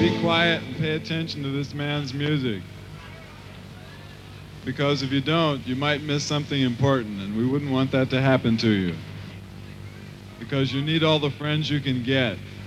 be quiet and pay attention to this man's music. Because if you don't, you might miss something important, and we wouldn't want that to happen to you. Because you need all the friends you can get.